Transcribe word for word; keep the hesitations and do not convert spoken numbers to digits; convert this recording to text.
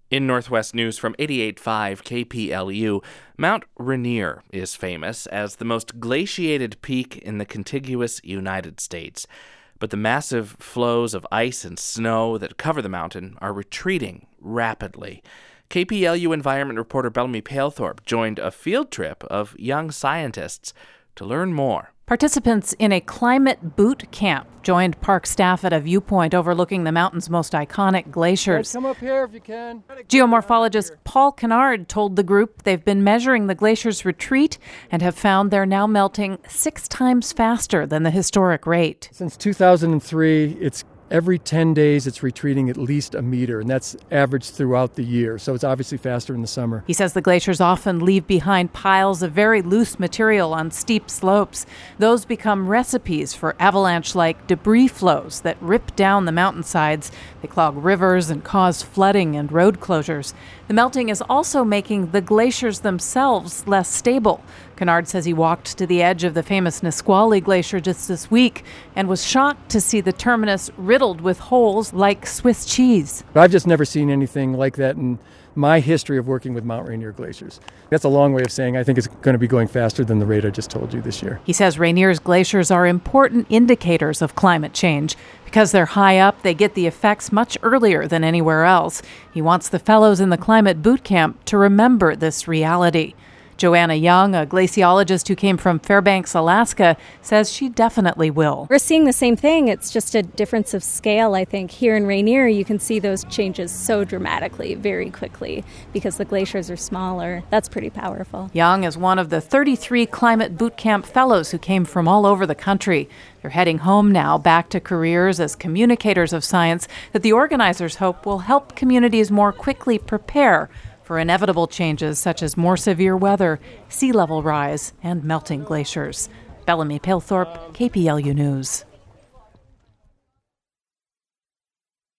In Northwest News from eighty-eight point five K P L U, Mount Rainier is famous as the most glaciated peak in the contiguous United States. But the massive flows of ice and snow that cover the mountain are retreating rapidly. K P L U environment reporter Bellamy Palethorpe joined a field trip of young scientists to learn more. Participants in a climate boot camp joined park staff at a viewpoint overlooking the mountain's most iconic glaciers. Come up here if you can. Geomorphologist Paul Kennard told the group they've been measuring the glacier's retreat and have found they're now melting six times faster than the historic rate. Since two thousand three, it's every ten days it's retreating at least a meter, and that's averaged throughout the year, so it's obviously faster in the summer. He says the glaciers often leave behind piles of very loose material on steep slopes. Those become recipes for avalanche-like debris flows that rip down the mountainsides. They clog rivers and cause flooding and road closures. The melting is also making the glaciers themselves less stable. Kennard says he walked to the edge of the famous Nisqually Glacier just this week and was shocked to see the terminus riddled with holes like Swiss cheese. I've just never seen anything like that in my history of working with Mount Rainier glaciers. That's a long way of saying I think it's going to be going faster than the rate I just told you this year. He says Rainier's glaciers are important indicators of climate change. Because they're high up, they get the effects much earlier than anywhere else. He wants the fellows in the climate boot camp to remember this reality. Joanna Young, a glaciologist who came from Fairbanks, Alaska, says she definitely will. We're seeing the same thing. It's just a difference of scale, I think. Here in Rainier, you can see those changes so dramatically, very quickly, because the glaciers are smaller. That's pretty powerful. Young is one of the thirty-three climate boot camp fellows who came from all over the country. They're heading home now, back to careers as communicators of science that the organizers hope will help communities more quickly prepare for inevitable changes such as more severe weather, sea level rise, and melting glaciers. Bellamy Palethorpe, K P L U News.